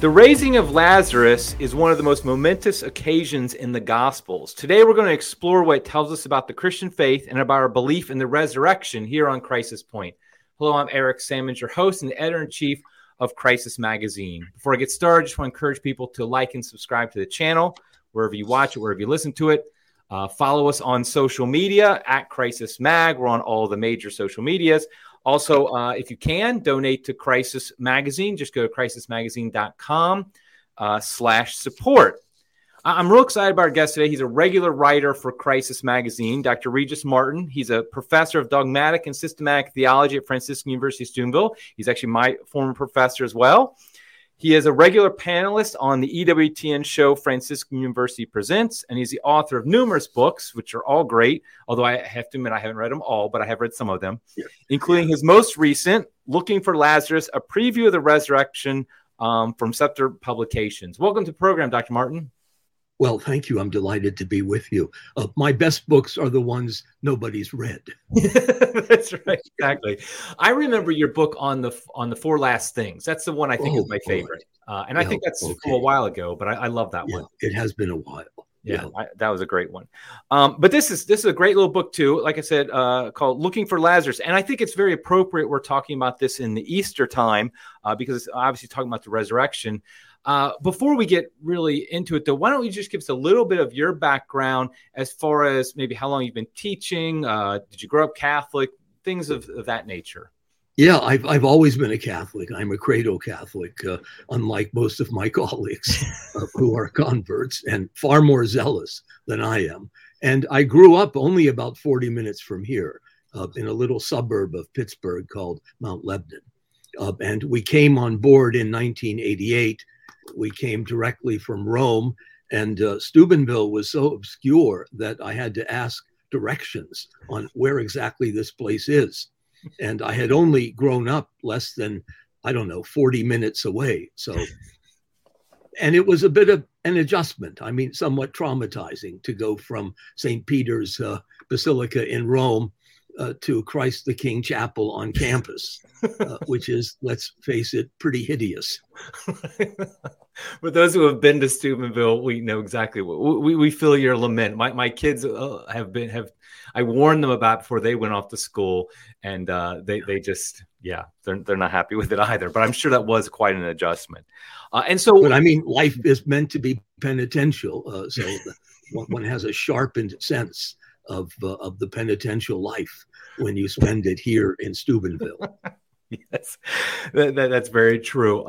The raising of Lazarus is one of the most momentous occasions in the Gospels. Today, we're going to explore what it tells us about the Christian faith and about our belief in the resurrection here on Crisis Point. Hello, I'm Eric Sammons, your host and editor-in-chief of Crisis Magazine. Before I get started, I just want to encourage people to like and subscribe to the channel, wherever you watch it, wherever you listen to it. Follow us on social media at Crisis Mag. We're on all the major social medias. Also, if you can, donate to Crisis Magazine. Just go to crisismagazine.com/support. I'm real excited about our guest today. He's a regular writer for Crisis Magazine, Dr. Regis Martin. He's a professor of dogmatic and systematic theology at Franciscan University of Steubenville. He's actually my former professor as well. He is a regular panelist on the EWTN show Franciscan University Presents, and he's the author of numerous books, which are all great, although I have to admit I haven't read them all, but I have read some of them, including his most recent, Looking for Lazarus, a preview of the resurrection from Scepter Publications. Welcome to the program, Dr. Martin. Well, thank you. I'm delighted to be with you. My best books are the ones nobody's read. That's right, exactly. I remember your book on the Four Last Things. That's the one I think is my favorite. And I think that's from a while ago, but I love that one. It has been a while. Yeah, that was a great one. But this is a great little book too, like I said, called Looking for Lazarus. And I think it's very appropriate we're talking about this in the Easter time because it's obviously talking about the resurrection. Before we get really into it, though, why don't you just give us a little bit of your background as far as maybe how long you've been teaching? Did you grow up Catholic? Things of that nature. Yeah, I've always been a Catholic. I'm a cradle Catholic, unlike most of my colleagues who are converts and far more zealous than I am. And I grew up only about 40 minutes from here in a little suburb of Pittsburgh called Mount Lebanon. And we came on board in 1988. We came directly from Rome, and Steubenville was so obscure that I had to ask directions on where exactly this place is. And I had only grown up less than, 40 minutes away. So, and it was a bit of an adjustment. I mean, somewhat traumatizing to go from St. Peter's Basilica in Rome to Christ the King Chapel on campus, which is, let's face it, pretty hideous. For those who have been to Steubenville, we know exactly what we feel your lament. My kids I warned them about before they went off to school, and they just they're not happy with it either. But I'm sure that was quite an adjustment. But I mean, life is meant to be penitential, so one has a sharpened sense of the penitential life when you spend it here in Steubenville. Yes, that's very true.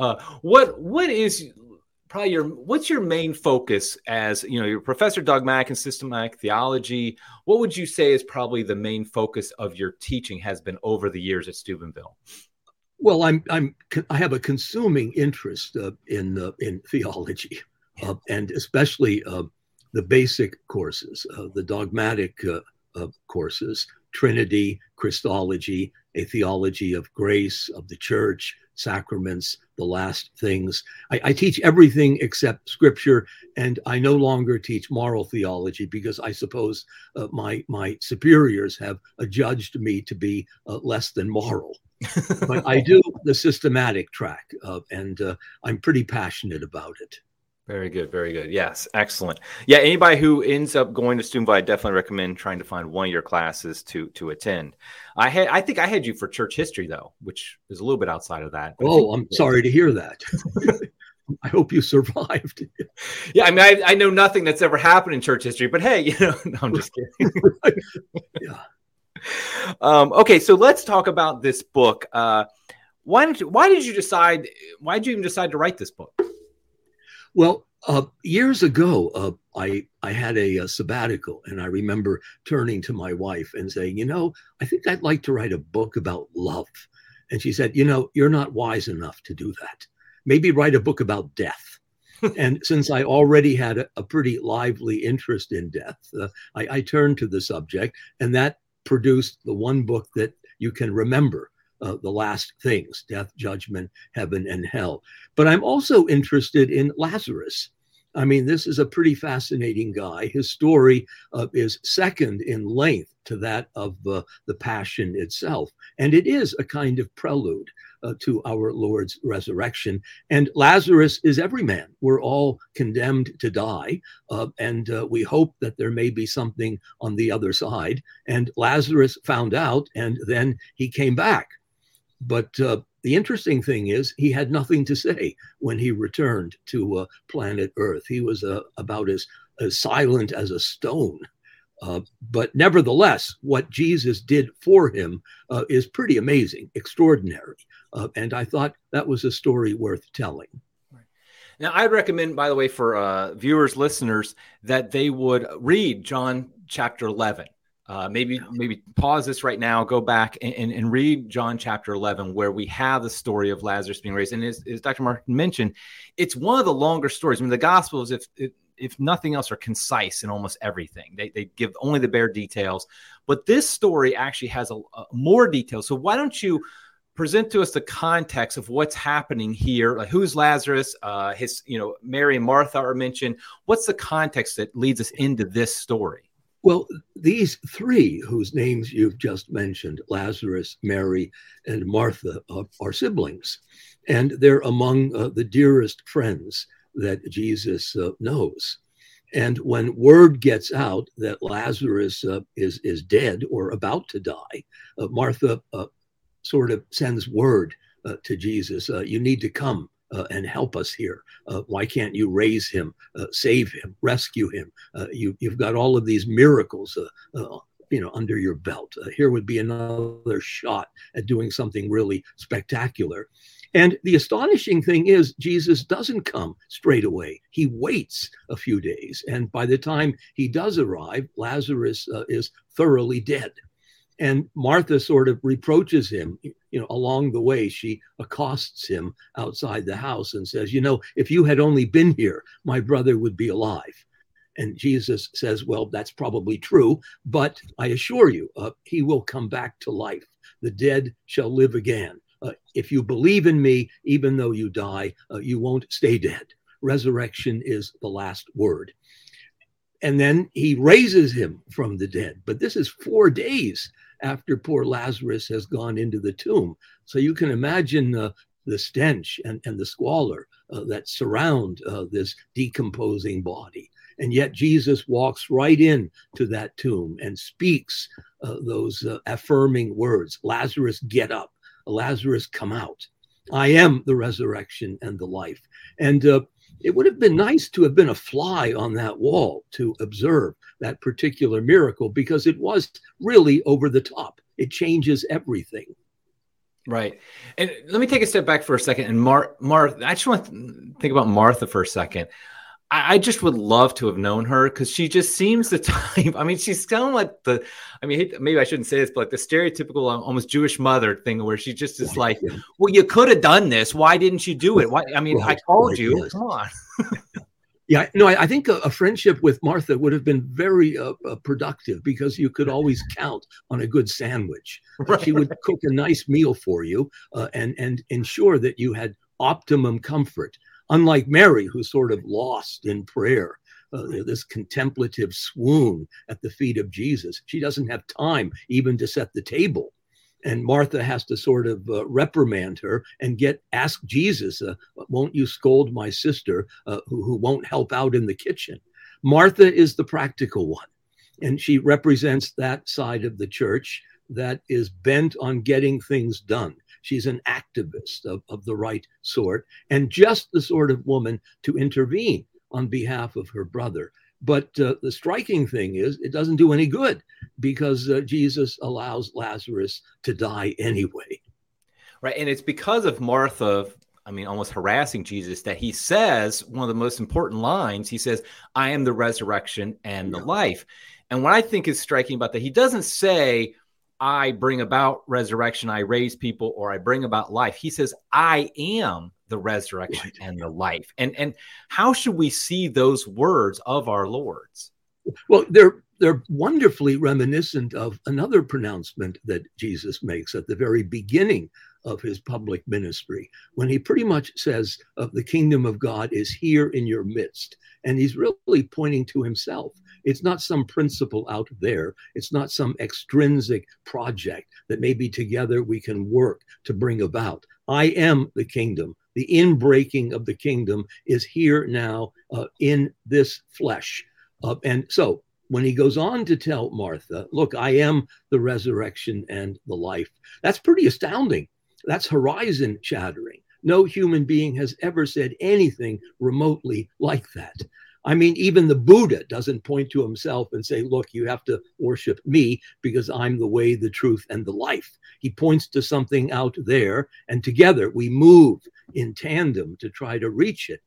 What's your main focus as you're a professor of dogmatic and systematic theology? What would you say is probably the main focus of your teaching has been over the years at Steubenville? Well, I have a consuming interest in theology, and especially the basic courses, the dogmatic courses, Trinity, Christology, a theology of grace, of the church, sacraments, the last things. I teach everything except scripture, and I no longer teach moral theology because I suppose my superiors have adjudged me to be less than moral. But I do the systematic track, and I'm pretty passionate about it. Very good. Very good. Yes. Excellent. Yeah. Anybody who ends up going to Steubenville, I definitely recommend trying to find one of your classes to attend. I think I had you for church history, though, which is a little bit outside of that. Oh, I'm sorry to hear that. I hope you survived. Yeah. I mean, I know nothing that's ever happened in church history, but hey, no, I'm just kidding. Right. Yeah. Okay. So let's talk about this book. Why did you even decide to write this book? Well, years ago, I had a sabbatical, and I remember turning to my wife and saying, I think I'd like to write a book about love. And she said, you're not wise enough to do that. Maybe write a book about death. And since I already had a pretty lively interest in death, I turned to the subject, and that produced the one book that you can remember. The last things, death, judgment, heaven, and hell. But I'm also interested in Lazarus. I mean, this is a pretty fascinating guy. His story is second in length to that of the Passion itself. And it is a kind of prelude to our Lord's resurrection. And Lazarus is every man. We're all condemned to die. And we hope that there may be something on the other side. And Lazarus found out, and then he came back. But the interesting thing is he had nothing to say when he returned to planet Earth. He was about as silent as a stone. But nevertheless, what Jesus did for him is pretty amazing, extraordinary. And I thought that was a story worth telling. Now, I'd recommend, by the way, for viewers, listeners, that they would read John chapter 11. Maybe pause this right now, go back and read John chapter 11, where we have the story of Lazarus being raised. And as Dr. Martin mentioned, it's one of the longer stories. I mean, the Gospels, if nothing else, are concise in almost everything. They give only the bare details. But this story actually has a more details. So why don't you present to us the context of what's happening here? Like, who's Lazarus? Mary and Martha are mentioned. What's the context that leads us into this story? Well, these three whose names you've just mentioned, Lazarus, Mary, and Martha, are siblings. And they're among the dearest friends that Jesus knows. And when word gets out that Lazarus is dead or about to die, Martha sort of sends word to Jesus, you need to come and help us here. Why can't you raise him, save him, rescue him? You've got all of these miracles, under your belt. Here would be another shot at doing something really spectacular. And the astonishing thing is, Jesus doesn't come straight away. He waits a few days. And by the time he does arrive, Lazarus is thoroughly dead. And Martha sort of reproaches him, along the way. She accosts him outside the house and says, if you had only been here, my brother would be alive. And Jesus says, well, that's probably true, but I assure you, he will come back to life. The dead shall live again. If you believe in me, even though you die, you won't stay dead. Resurrection is the last word. And then he raises him from the dead. But this is 4 days after poor Lazarus has gone into the tomb. So you can imagine the stench and the squalor that surround this decomposing body. And yet Jesus walks right in to that tomb and speaks those affirming words. Lazarus, get up. Lazarus, come out. I am the resurrection and the life. And it would have been nice to have been a fly on that wall to observe that particular miracle, because it was really over the top. It changes everything. Right. And let me take a step back for a second. And Martha, I just want to think about Martha for a second. I just would love to have known her, because she just seems the type. I mean, she's kind of like maybe I shouldn't say this, but like the stereotypical almost Jewish mother thing, where she just is like, well, you could have done this. Why didn't you do it? Why? I mean, I told you. Yes. Come on. Yeah, no, I think a friendship with Martha would have been very productive, because you could always count on a good sandwich. Right, she would cook a nice meal for you and ensure that you had optimum comfort. Unlike Mary, who's sort of lost in prayer, this contemplative swoon at the feet of Jesus. She doesn't have time even to set the table. And Martha has to sort of reprimand her and ask Jesus, won't you scold my sister who won't help out in the kitchen? Martha is the practical one. And she represents that side of the church that is bent on getting things done. She's an activist of the right sort, and just the sort of woman to intervene on behalf of her brother. But the striking thing is, it doesn't do any good, because Jesus allows Lazarus to die anyway. Right. And it's because of Martha, almost harassing Jesus, that he says one of the most important lines. He says, I am the resurrection and the life. And what I think is striking about that, he doesn't say, I bring about resurrection, I raise people, or I bring about life. He says, I am the resurrection and the life. And how should we see those words of our Lord's? Well, they're they're wonderfully reminiscent of another pronouncement that Jesus makes at the very beginning of his public ministry, when he pretty much says, the kingdom of God is here in your midst. And he's really pointing to himself. It's not some principle out there. It's not some extrinsic project that maybe together we can work to bring about. I am the kingdom. The inbreaking of the kingdom is here now in this flesh. And so when he goes on to tell Martha, look, I am the resurrection and the life, that's pretty astounding. That's horizon shattering. No human being has ever said anything remotely like that. I mean, even the Buddha doesn't point to himself and say, look, you have to worship me because I'm the way, the truth, and the life. He points to something out there, and together we move in tandem to try to reach it.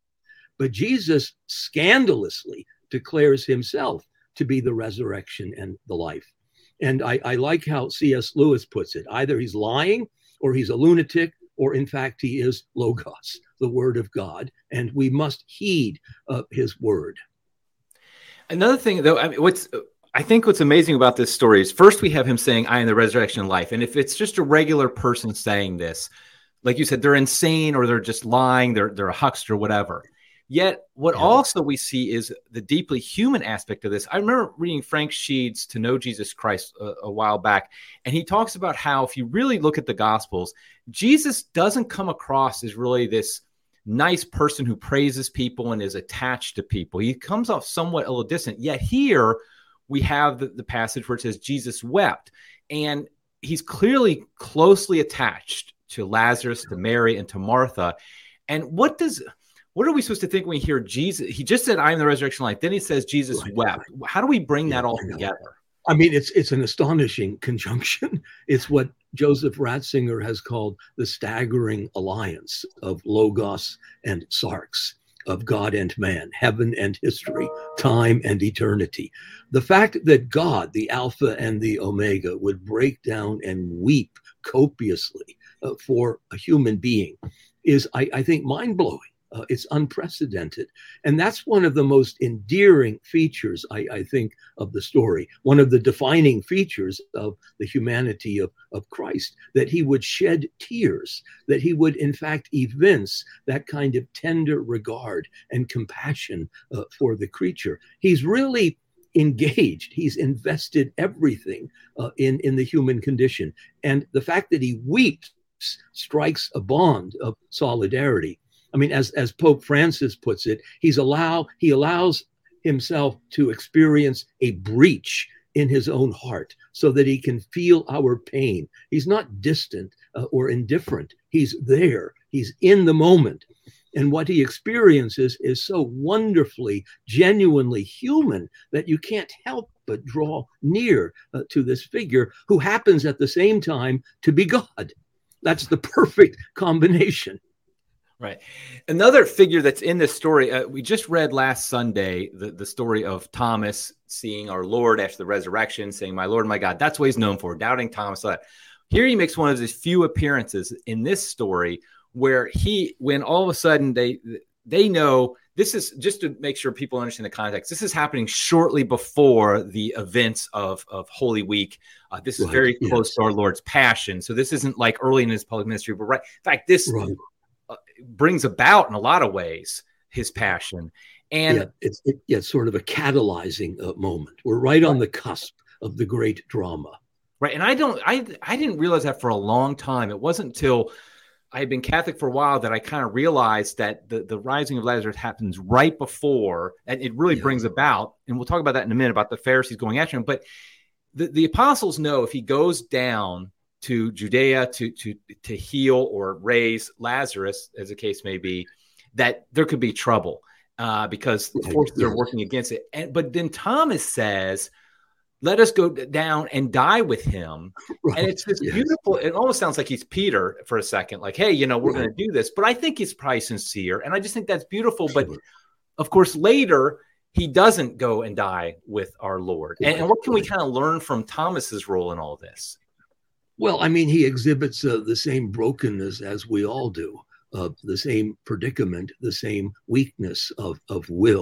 But Jesus scandalously declares himself to be the resurrection and the life. And I like how C.S. Lewis puts it. Either he's lying, or he's a lunatic, or in fact, he is Logos, the word of God, and we must heed his word. Another thing, though, I think what's amazing about this story is, first we have him saying, I am the resurrection and life. And if it's just a regular person saying this, like you said, they're insane or they're just lying, they're a huckster, whatever. Yet what also we see is the deeply human aspect of this. I remember reading Frank Sheed's To Know Jesus Christ a while back, and he talks about how if you really look at the Gospels, Jesus doesn't come across as really this nice person who praises people and is attached to people. He comes off somewhat a little distant. Yet here we have the passage where it says Jesus wept, and he's clearly closely attached to Lazarus, to Mary, and to Martha. And what are we supposed to think when we hear Jesus? He just said, I am the resurrection life. Then he says Jesus wept. Right. How do we bring that all together? I mean, it's an astonishing conjunction. It's what Joseph Ratzinger has called the staggering alliance of Logos and Sarx, of God and man, heaven and history, time and eternity. The fact that God, the Alpha and the Omega, would break down and weep copiously for a human being is, I think, mind-blowing. It's unprecedented. And that's one of the most endearing features, I think, of the story. One of the defining features of the humanity of Christ, that he would shed tears, that he would, in fact, evince that kind of tender regard and compassion for the creature. He's really engaged. He's invested everything in the human condition. And the fact that he weeps strikes a bond of solidarity. I mean, as Pope Francis puts it, he allows himself to experience a breach in his own heart so that he can feel our pain. He's not distant or indifferent. He's there. He's in the moment. And what he experiences is so wonderfully, genuinely human that you can't help but draw near to this figure who happens at the same time to be God. That's the perfect combination. Right. Another figure that's in this story, we just read last Sunday, the story of Thomas seeing our Lord after the resurrection, saying, my Lord, my God. That's what he's known for, doubting Thomas. Here he makes one of his few appearances in this story where when all of a sudden they know, this is just to make sure people understand the context. This is happening shortly before the events of Holy Week. This is very close to our Lord's Passion. So this isn't like early in his public ministry, but in fact, this brings about in a lot of ways his passion. And it's sort of a catalyzing moment. We're right on the cusp of the great drama. Right. And I didn't realize that for a long time. It wasn't until I had been Catholic for a while that I kind of realized that the rising of Lazarus happens right before, and it really brings about, and we'll talk about that in a minute, about the Pharisees going after him. But the apostles know if he goes down to Judea to heal or raise Lazarus, as the case may be, that there could be trouble because the forces are working against it. But then Thomas says, let us go down and die with him. Right. And it's this beautiful, it almost sounds like he's Peter for a second, like, hey, we're going to do this. But I think he's probably sincere. And I just think that's beautiful. Sure. But of course, later, he doesn't go and die with our Lord. And what can we kind of learn from Thomas's role in all this? Well, I mean, he exhibits the same brokenness as we all do, the same predicament, the same weakness of will,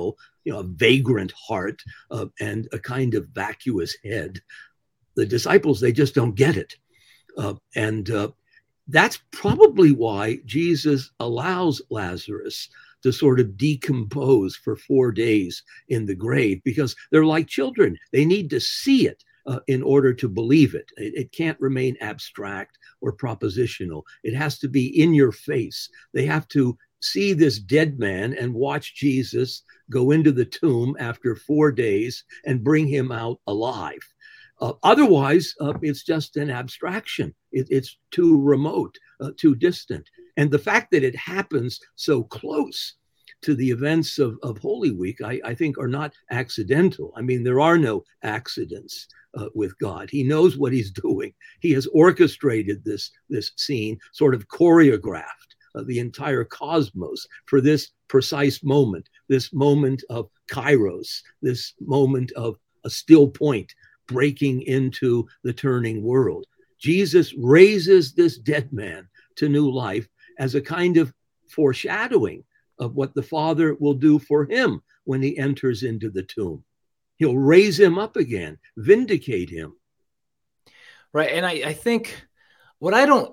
a vagrant heart and a kind of vacuous head. The disciples, they just don't get it. And that's probably why Jesus allows Lazarus to sort of decompose for 4 days in the grave, because they're like children. They need to see it in order to believe it. It can't remain abstract or propositional. It has to be in your face. They have to see this dead man and watch Jesus go into the tomb after 4 days and bring him out alive. Otherwise, it's just an abstraction. It's too remote, too distant. And the fact that it happens so close to the events of Holy Week, I think, are not accidental. I mean, there are no accidents with God. He knows what he's doing. He has orchestrated this scene, sort of choreographed the entire cosmos for this precise moment, this moment of kairos, this moment of a still point breaking into the turning world. Jesus raises this dead man to new life as a kind of foreshadowing of what the Father will do for him when he enters into the tomb. He'll raise him up again, vindicate him. Right. And I think what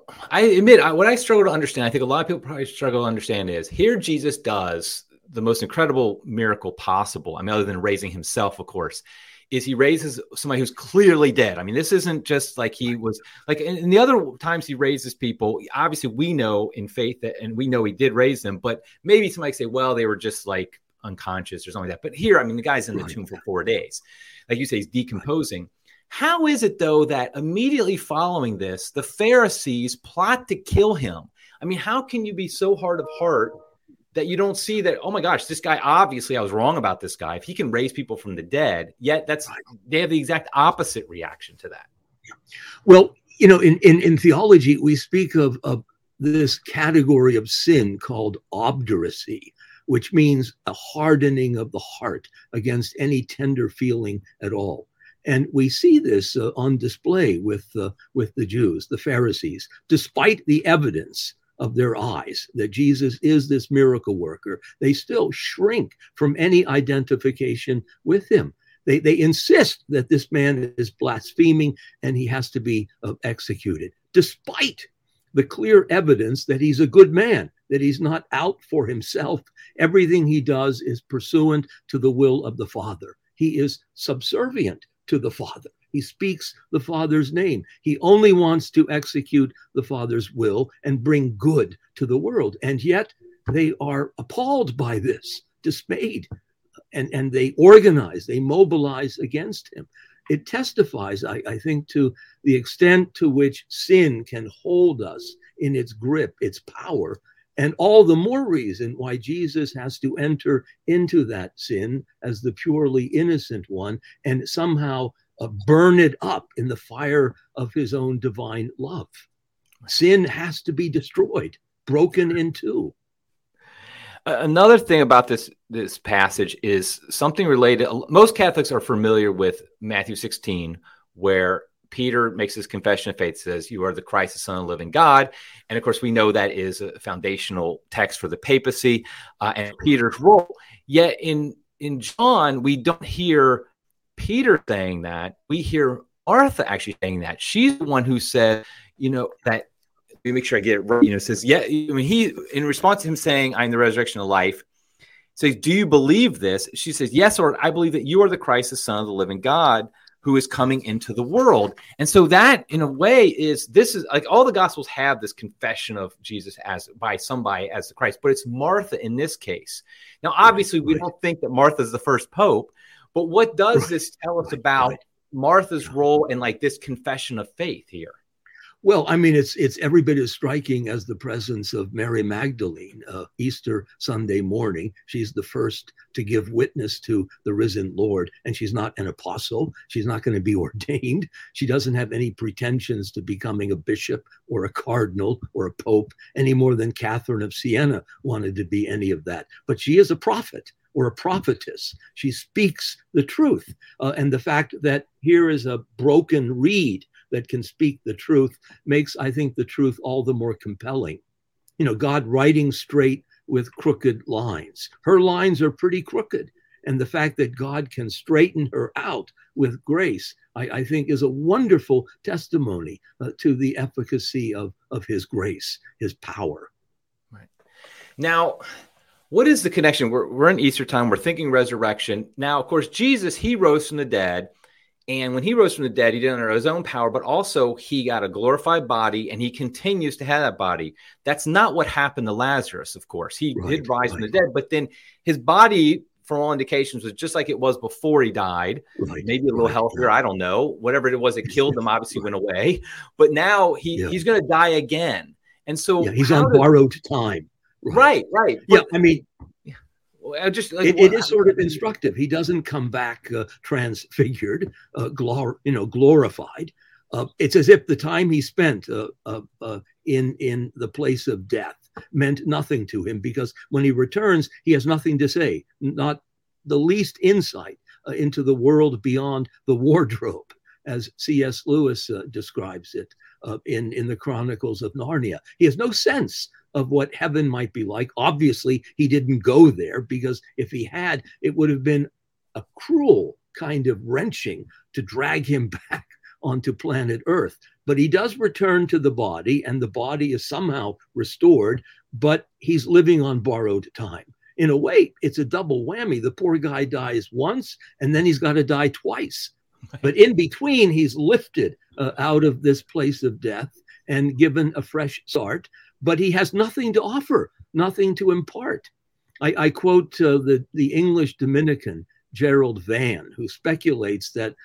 I struggle to understand, I think a lot of people probably struggle to understand, is here Jesus does the most incredible miracle possible. I mean, other than raising himself, of course, is he raises somebody who's clearly dead. I mean, this isn't just like he was like in the other times he raises people. Obviously, we know in faith that, and we know he did raise them, but maybe somebody say, well, they were just like unconscious or something like that. But here, I mean, the guy's in the tomb for 4 days. Like you say, he's decomposing. How is it, though, that immediately following this, the Pharisees plot to kill him? I mean, how can you be so hard of heart that you don't see that, oh my gosh, this guy, obviously I was wrong about this guy. If he can raise people from the dead, yet they have the exact opposite reaction to that. Well, in theology, we speak of this category of sin called obduracy, which means a hardening of the heart against any tender feeling at all. And we see this on display with the Jews, the Pharisees, despite the evidence of their eyes that Jesus is this miracle worker. They still shrink from any identification with him. They insist that this man is blaspheming and he has to be executed, despite the clear evidence that he's a good man, that he's not out for himself. Everything he does is pursuant to the will of the Father. He is subservient to the Father. He speaks the Father's name. He only wants to execute the Father's will and bring good to the world. And yet they are appalled by this, dismayed, and they organize, they mobilize against him. It testifies, I think, to the extent to which sin can hold us in its grip, its power, and all the more reason why Jesus has to enter into that sin as the purely innocent one and somehow burn it up in the fire of his own divine love. Sin has to be destroyed, broken in two. Another thing about this passage is something related. Most Catholics are familiar with Matthew 16, where Peter makes his confession of faith, says, "You are the Christ, the Son of the living God." And of course, we know that is a foundational text for the papacy and Peter's role. Yet in John, we don't hear Peter saying that. We hear Martha actually saying that. She's the one who said, that, let me make sure I get it right, says, yeah, I mean, he, in response to him saying, "I am the resurrection of life," says, "Do you believe this?" She says, "Yes, Lord, I believe that you are the Christ, the Son of the living God, who is coming into the world." And so that, in a way, this is like all the Gospels have this confession of Jesus as the Christ, but it's Martha in this case. Now, obviously, we don't think that Martha is the first pope, but what does this tell us about Martha's role in like this confession of faith here? Well, I mean, it's every bit as striking as the presence of Mary Magdalene, Easter Sunday morning. She's the first to give witness to the risen Lord, and she's not an apostle. She's not going to be ordained. She doesn't have any pretensions to becoming a bishop or a cardinal or a pope any more than Catherine of Siena wanted to be any of that. But she is a prophet or a prophetess. She speaks the truth. And the fact that here is a broken reed that can speak the truth makes, I think, the truth all the more compelling. God writing straight with crooked lines. Her lines are pretty crooked. And the fact that God can straighten her out with grace, I think, is a wonderful testimony to the efficacy of his grace, his power. Right. Now, what is the connection? We're in Easter time. We're thinking resurrection. Now, of course, Jesus, he rose from the dead. And when he rose from the dead, he did it under his own power, but also he got a glorified body and he continues to have that body. That's not what happened to Lazarus, of course. He did rise from the dead, but then his body, from all indications, was just like it was before he died, maybe a little healthier. I don't know. Whatever it was that killed him obviously went away. But now he's going to die again. And so he's on borrowed time. Right. Yeah, I mean, just it is sort of instructive. He doesn't come back transfigured, glorified. It's as if the time he spent in the place of death meant nothing to him, because when he returns, he has nothing to say, not the least insight into the world beyond the wardrobe, as C.S. Lewis describes it in the Chronicles of Narnia. He has no sense of what heaven might be like. Obviously, he didn't go there, because if he had, it would have been a cruel kind of wrenching to drag him back onto planet Earth. But he does return to the body, and the body is somehow restored, but he's living on borrowed time. In a way, it's a double whammy. The poor guy dies once, and then he's got to die twice. But in between, he's lifted out of this place of death and given a fresh start. But he has nothing to offer, nothing to impart. I quote the English Dominican Gerald Van, who speculates that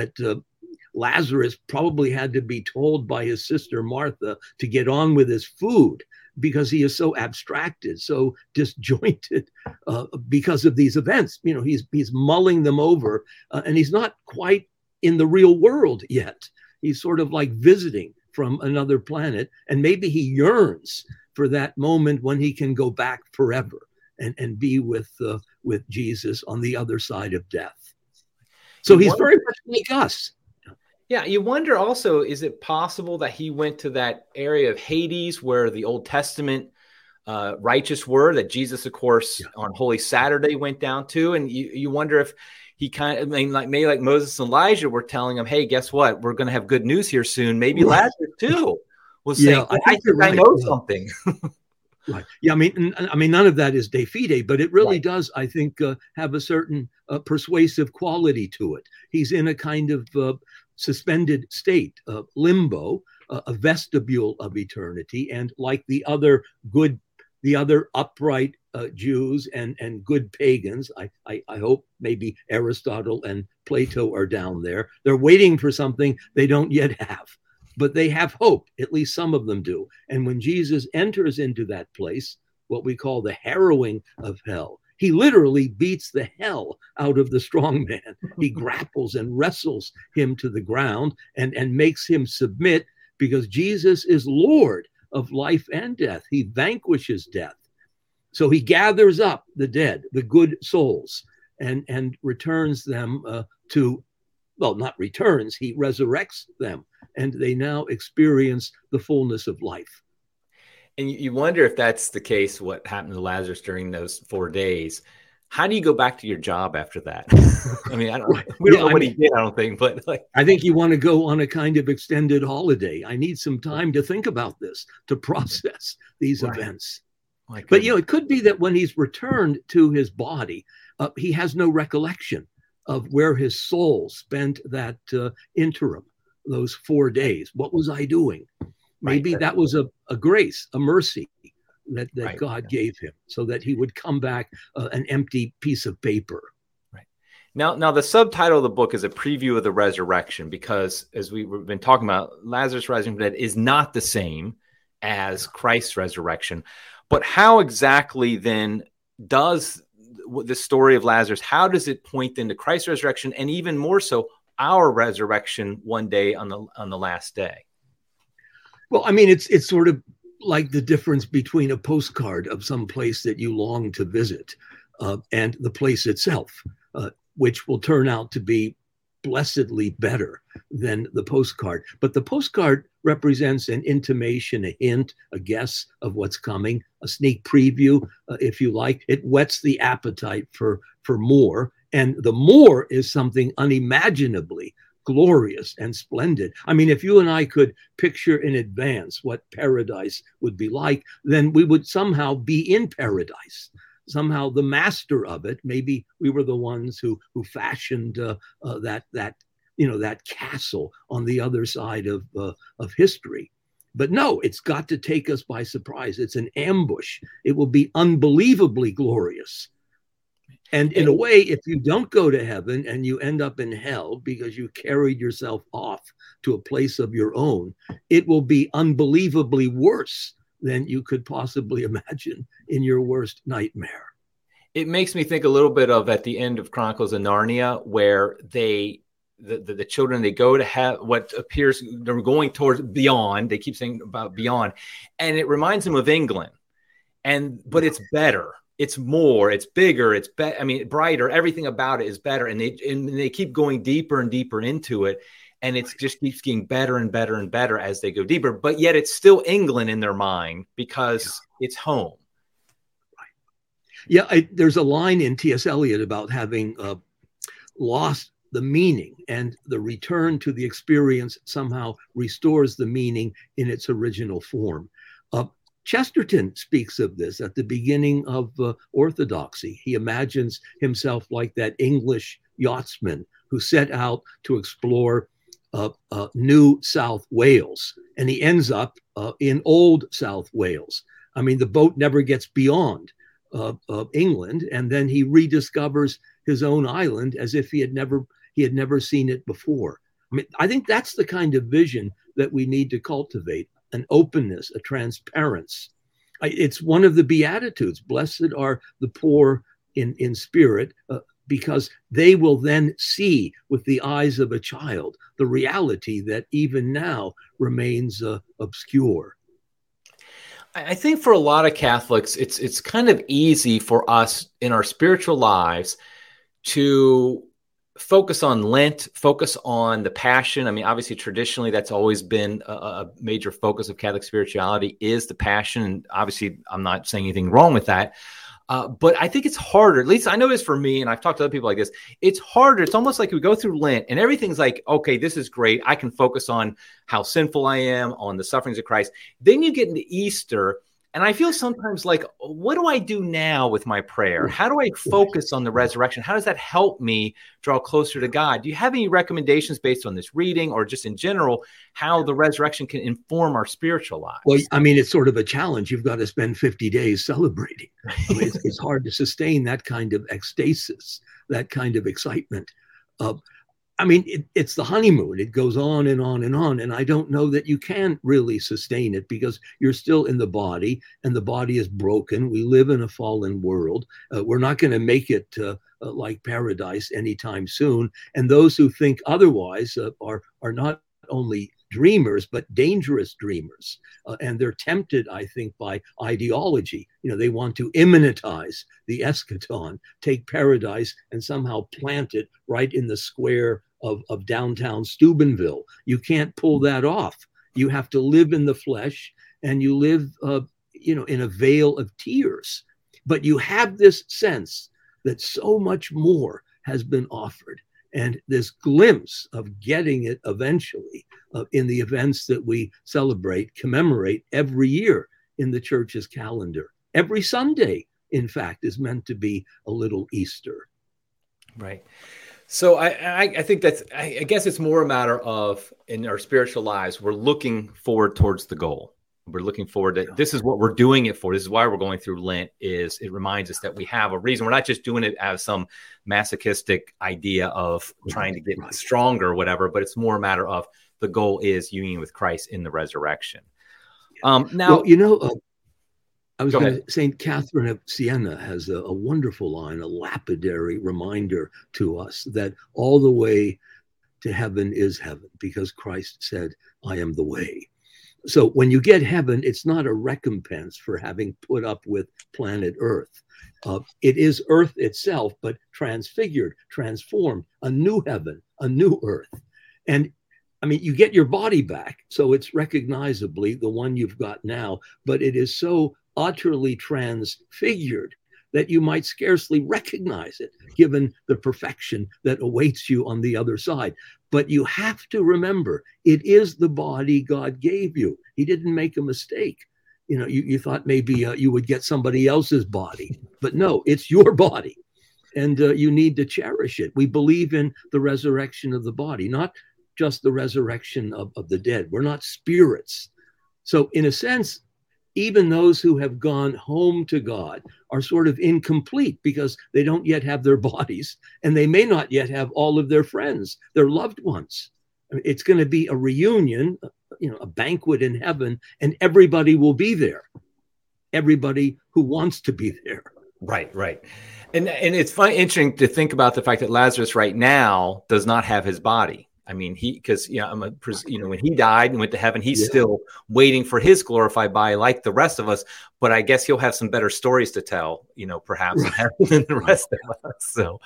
Lazarus probably had to be told by his sister Martha to get on with his food, because he is so abstracted, so disjointed because of these events. He's mulling them over, and he's not quite in the real world yet. He's sort of like visiting from another planet, and maybe he yearns for that moment when he can go back forever and be with Jesus on the other side of death. So he's very much like us. Yeah, you wonder also, is it possible that he went to that area of Hades where the Old Testament righteous were, that Jesus, of course, on Holy Saturday went down to? And you wonder if he maybe like Moses and Elijah were telling him, hey, guess what? We're going to have good news here soon. Maybe Lazarus too was saying, I think I know something. Right. Yeah. I mean, none of that is de fide, but it really does, I think, have a certain persuasive quality to it. He's in a kind of suspended state, limbo, a vestibule of eternity, and like the other upright Jews and good pagans, I hope maybe Aristotle and Plato are down there. They're waiting for something they don't yet have, but they have hope. At least some of them do. And when Jesus enters into that place, what we call the harrowing of hell, he literally beats the hell out of the strong man. He grapples and wrestles him to the ground and makes him submit, because Jesus is Lord of life and death. He vanquishes death. So he gathers up the dead, the good souls, and returns them not returns, he resurrects them, and they now experience the fullness of life. And you wonder if that's the case, what happened to Lazarus during those 4 days. How do you go back to your job after that? I mean, we don't know what he did, I don't think, but I think you want to go on a kind of extended holiday. I need some time to think about this, to process these events. But, it could be that when he's returned to his body, he has no recollection of where his soul spent that interim, those 4 days. What was I doing? Maybe that was a grace, a mercy that God gave him, so that he would come back an empty piece of paper. Right. Now, the subtitle of the book is a preview of the resurrection, because as we've been talking about, Lazarus rising from the dead is not the same as Christ's resurrection. But how exactly then does the story of Lazarus, how does it point into Christ's resurrection, and even more so our resurrection one day on the last day? Well, I mean, it's sort of like the difference between a postcard of some place that you long to visit and the place itself, which will turn out to be blessedly better than the postcard. But the postcard represents an intimation, a hint, a guess of what's coming, a sneak preview, if you like. It whets the appetite for more. And the more is something unimaginably glorious and splendid. I mean, if you and I could picture in advance what paradise would be like, then we would somehow be in paradise. Somehow the master of it, maybe we were the ones who fashioned that castle on the other side of history. But no, it's got to take us by surprise. It's an ambush. It will be unbelievably glorious. And in a way, if you don't go to heaven and you end up in hell because you carried yourself off to a place of your own, it will be unbelievably worse than you could possibly imagine in your worst nightmare. It makes me think a little bit of at the end of Chronicles of Narnia, where the children, they go to have what appears they're going towards beyond. They keep saying about beyond, and it reminds them of England, but it's better. It's more, it's bigger, it's brighter. Everything about it is better. And they keep going deeper and deeper into it. And it just keeps getting better and better and better as they go deeper. But yet it's still England in their mind because it's home. Yeah, there's a line in T.S. Eliot about having lost the meaning, and the return to the experience somehow restores the meaning in its original form. Chesterton speaks of this at the beginning of Orthodoxy. He imagines himself like that English yachtsman who set out to explore New South Wales, and he ends up in Old South Wales. I mean, the boat never gets beyond England, and then he rediscovers his own island as if he had never seen it before. I mean, I think that's the kind of vision that we need to cultivate. An openness, a transparency. It's one of the Beatitudes. Blessed are the poor in spirit, because they will then see with the eyes of a child the reality that even now remains obscure. I think for a lot of Catholics, it's kind of easy for us in our spiritual lives to focus on Lent, focus on the Passion. I mean, obviously, traditionally, that's always been a major focus of Catholic spirituality is the Passion. And obviously, I'm not saying anything wrong with that. But I think it's harder, at least I know it's for me, and I've talked to other people like this. It's harder. It's almost like we go through Lent and everything's like, okay, this is great. I can focus on how sinful I am, on the sufferings of Christ. Then you get into Easter, and I feel sometimes like, what do I do now with my prayer? How do I focus on the resurrection? How does that help me draw closer to God? Do you have any recommendations based on this reading or just in general, how the resurrection can inform our spiritual lives? Well, I mean, it's sort of a challenge. You've got to spend 50 days celebrating. I mean, it's hard to sustain that kind of ecstasis, that kind of excitement. I mean, it's the honeymoon. It goes on and on and on. And I don't know that you can really sustain it because you're still in the body and the body is broken. We live in a fallen world. We're not going to make it like paradise anytime soon. And those who think otherwise are not only dreamers, but dangerous dreamers. And they're tempted, I think, by ideology. You know, they want to immanentize the eschaton, take paradise and somehow plant it right in the square of downtown Steubenville. You can't pull that off. You have to live in the flesh, and you live, in a veil of tears. But you have this sense that so much more has been offered, and this glimpse of getting it eventually in the events that we commemorate every year in the church's calendar. Every Sunday, in fact, is meant to be a little Easter. Right. So I think I guess it's more a matter of in our spiritual lives, we're looking forward towards the goal. We're looking forward to this is what we're doing it for. This is why we're going through Lent. Is it reminds us that we have a reason. We're not just doing it as some masochistic idea of trying to get stronger or whatever, but it's more a matter of the goal is union with Christ in the resurrection. Now, I was going to St. Catherine of Siena has a wonderful line, a lapidary reminder to us that all the way to heaven is heaven because Christ said, I am the way. So when you get heaven, it's not a recompense for having put up with planet Earth. It is Earth itself, but transfigured, transformed, a new heaven, a new Earth. And I mean, you get your body back, so it's recognizably the one you've got now, but it is so utterly transfigured that you might scarcely recognize it, given the perfection that awaits you on the other side. But you have to remember, it is the body God gave you. He didn't make a mistake. You thought maybe you would get somebody else's body, but no, it's your body. And you need to cherish it. We believe in the resurrection of the body, not just the resurrection of the dead. We're not spirits. So in a sense, even those who have gone home to God are sort of incomplete because they don't yet have their bodies, and they may not yet have all of their friends, their loved ones. I mean, it's going to be a reunion, a banquet in heaven, and everybody will be there. Everybody who wants to be there. Right. And it's interesting to think about the fact that Lazarus right now does not have his body. I mean, when he died and went to heaven, he's still waiting for his glorified body like the rest of us. But I guess he'll have some better stories to tell, perhaps in heaven than the rest of us. So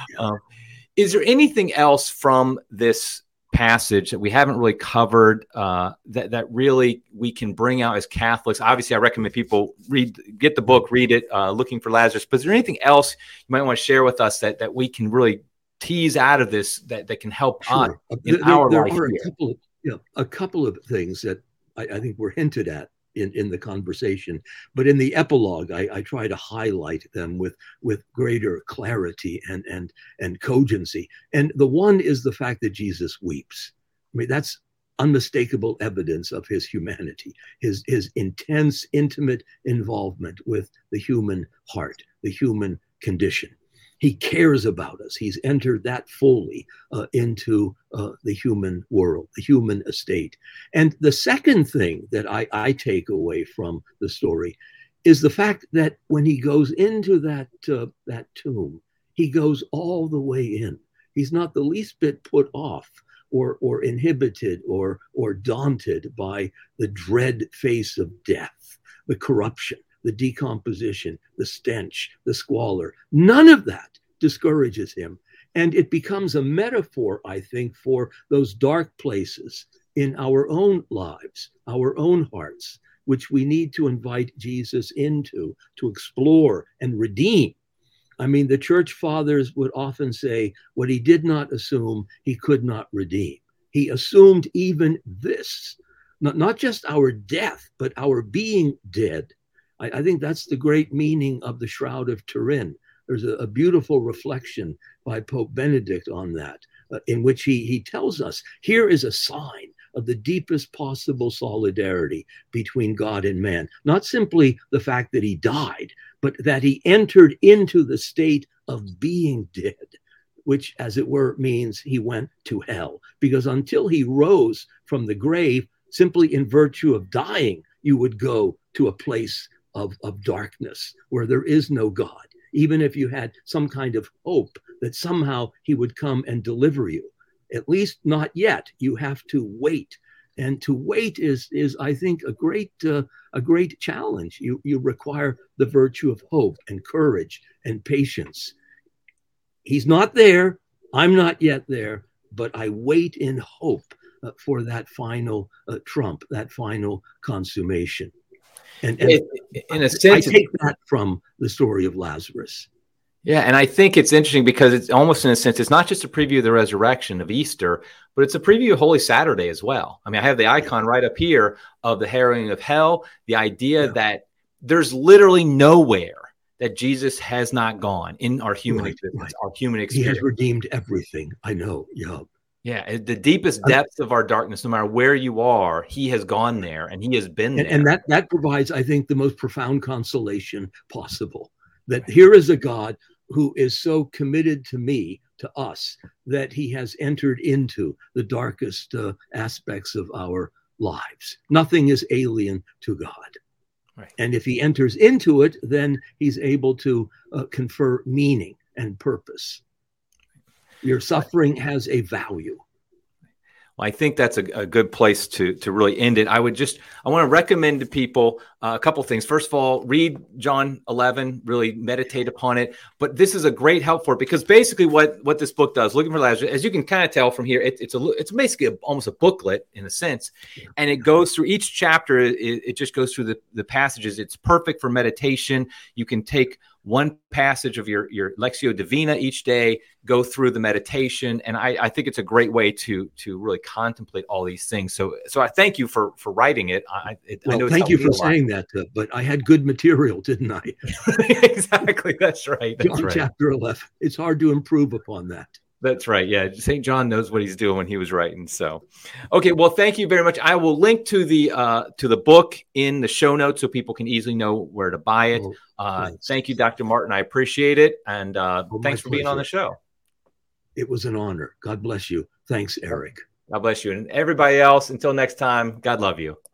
is there anything else from this passage that we haven't really covered that really we can bring out as Catholics? Obviously, I recommend people get the book, read it, Looking for Lazarus. But is there anything else you might want to share with us that we can really tease out of this that can help us in our life? There are a couple of things that I think were hinted at in the conversation, but in the epilogue, I try to highlight them with greater clarity and cogency. And the one is the fact that Jesus weeps. I mean, that's unmistakable evidence of his humanity, his intense, intimate involvement with the human heart, the human condition. He cares about us. He's entered that fully into the human world, the human estate. And the second thing that I take away from the story is the fact that when he goes into that tomb, he goes all the way in. He's not the least bit put off or inhibited or daunted by the dread face of death, the corruption, the decomposition, the stench, the squalor. None of that discourages him. And it becomes a metaphor, I think, for those dark places in our own lives, our own hearts, which we need to invite Jesus into, to explore and redeem. I mean, the church fathers would often say, what he did not assume, he could not redeem. He assumed even this, not just our death, but our being dead. I think that's the great meaning of the Shroud of Turin. There's a beautiful reflection by Pope Benedict on that, in which he tells us, here is a sign of the deepest possible solidarity between God and man. Not simply the fact that he died, but that he entered into the state of being dead, which, as it were, means he went to hell. Because until he rose from the grave, simply in virtue of dying, you would go to a place of darkness where there is no God, even if you had some kind of hope that somehow he would come and deliver you. At least not yet. You have to wait. And to wait is I think, a great challenge. You require the virtue of hope and courage and patience. He's not there. I'm not yet there, but I wait in hope for that final trump, that final consummation. And in a sense, I take that from the story of Lazarus. Yeah, and I think it's interesting because it's almost, in a sense, it's not just a preview of the resurrection of Easter, but it's a preview of Holy Saturday as well. I mean, I have the icon right up here of the harrowing of hell, the idea that there's literally nowhere that Jesus has not gone in our human existence, our human experience. He has redeemed everything. I know. Yeah, the deepest depths of our darkness, no matter where you are, he has gone there and he has been there. And that provides, I think, the most profound consolation possible. That here is a God who is so committed to me, to us, that he has entered into the darkest aspects of our lives. Nothing is alien to God. Right. And if he enters into it, then he's able to confer meaning and purpose. Your suffering has a value. Well, I think that's a good place to really end it. I want to recommend to people a couple of things. First of all, read John 11, really meditate upon it. But this is a great help for it because basically what this book does, Looking for Lazarus, as you can kind of tell from here, it's basically almost a booklet in a sense. And it goes through each chapter. It just goes through the passages. It's perfect for meditation. You can take one passage of your Lectio Divina each day, go through the meditation. And I think it's a great way to really contemplate all these things. So I thank you for writing it. I know thank you for saying that, but I had good material, didn't I? Exactly. That's right. John chapter 11. It's hard to improve upon that. That's right. Yeah. St. John knows what he's doing when he was writing. So, okay. Well, thank you very much. I will link to the book in the show notes so people can easily know where to buy it. Thank you, Dr. Martin. I appreciate it. And thanks for being on the show. It was an honor. God bless you. Thanks, Eric. God bless you. And everybody else, until next time, God love you.